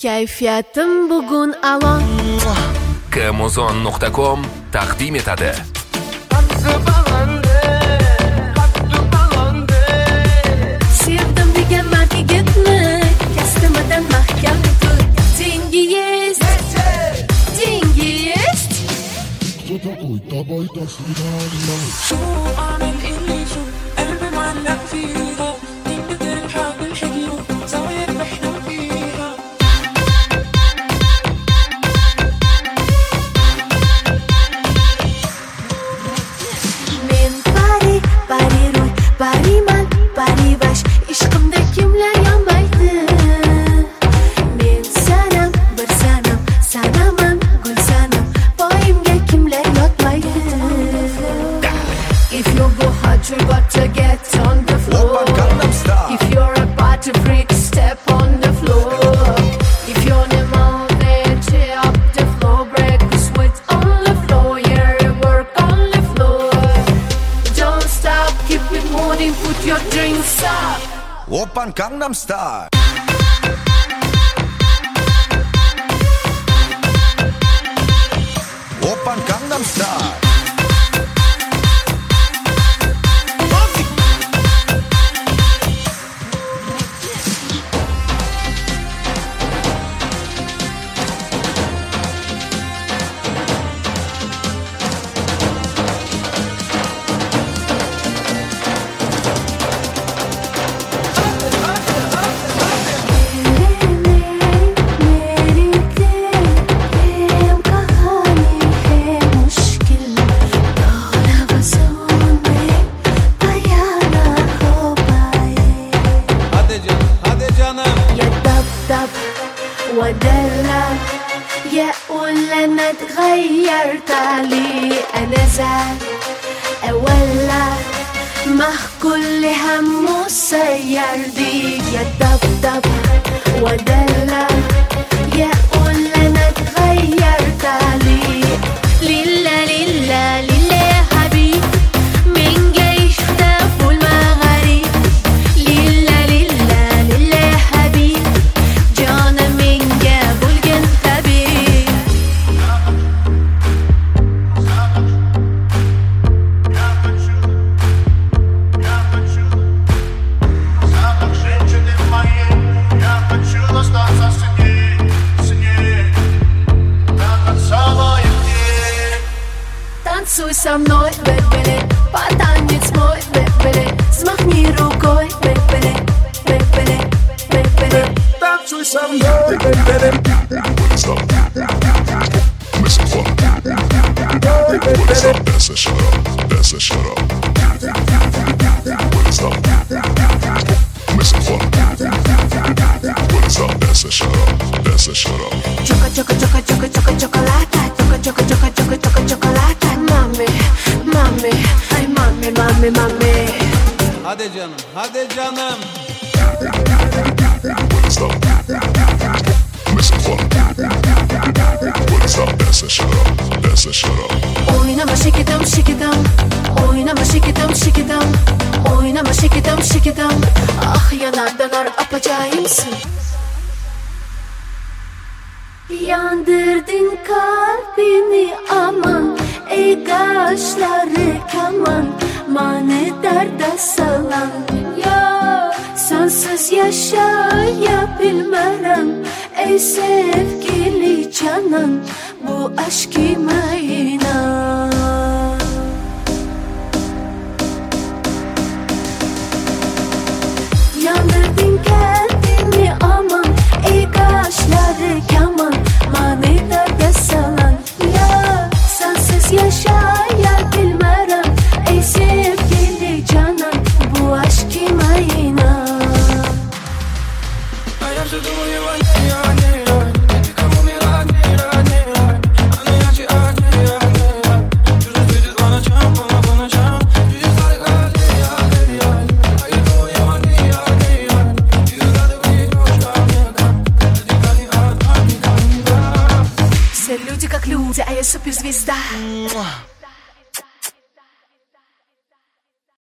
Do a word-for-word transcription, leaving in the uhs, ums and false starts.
Kayfiyatim bugun a'lo. Kamuzon nuqta com taqdim etadi. Sevdim degan marka gitni, kastimidan mahkam tut. Dengi есть, dengi есть. Кто такой, давай тасвирально. شو أعمل إني شو قلبي معلق فيها مين قدر الحق الحلو صاير بحلم فيها Men pari, pariruy, pariman, parivash. Ishqimda kimlar yonmaydi? Men sanam, bir sanam, sanaman, gul sanam. Poyimga kimlar yotmaydi? If you go hard, you got to get on the floor. If you're a party freak, step on the floor. If you're the mountain, tear up the floor, break the sweat on the floor, yeah, work on the floor. Don't stop, keep it moving, put your drinks up. Oppan Gangnam Style. Oppan Gangnam Style. ودلع يا قول انا اتغيرت عليه انا زعل اولع مع كل هم مسير دي يا دبدب ودلع يا قول انا اتغيرت عليه لله لله لله يا حبيب من جيش دب والمغاريب لله لله لله يا حبيب جانا من جاب الجنتبي Танцуй со мной, бэбэли, потанец мой, бэбэли. Смахни рукой, бэбэли, бэбэли, бэбэли. Танцуй со мной, бэбэли. Listen for what is up? That's a shut up. That's a shut up. What is up? Listen for what is up? That's a shut up. That's a shut up. Choco, choco, choco, choco, choco, chocolate. Choco, choco, choco, choco, choco, chocolate. Mami, mami, ay mami, mami, mami. Hadi canım, hadi canım. What is up? Listen for what is up? That's a shut up. That's a shut up. Oynama şekidim, şekidim. Oynama şekidim, şekidim. Oynama şekidim, şekidim. Ah yanardanar apacağımsın. Yandırdın kalbimi aman. Ey kaşları kaman. Mani derde salan. Ya sensiz yaşayabilmem. Ey sevgili canan. Bu aşkıma inan. Yandırdın kendimi aman. Ey kaşları kaman. Mani derde salan. Ya sensiz yaşayabilmem. Ey sevgili canan. Bu aşkıma inan. Все люди как люди, а я суперзвезда.